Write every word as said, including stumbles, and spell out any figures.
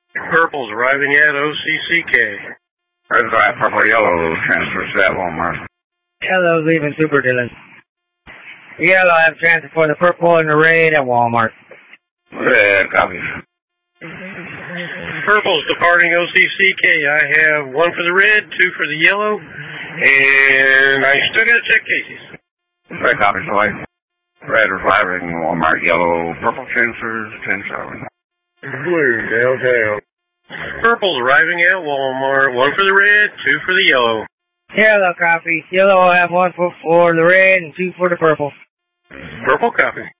Purple's arriving at O C C K. Red, white, purple, yellow transfers to that Walmart. Yellow's leaving Super Dillon. Yellow, I have transfer for the purple and the red at Walmart. Red, copy. Purple's departing O C C K. I have one for the red, two for the yellow, and I still got to check Casey's. Red, copy, so white. Red is arriving Walmart, yellow, purple transfers, ten seven. Blue, downtown. Purple's arriving at Walmart, one for the red, two for the yellow. Yellow copy. Yellow, I have one for, for the red and two for the purple. Purple copy.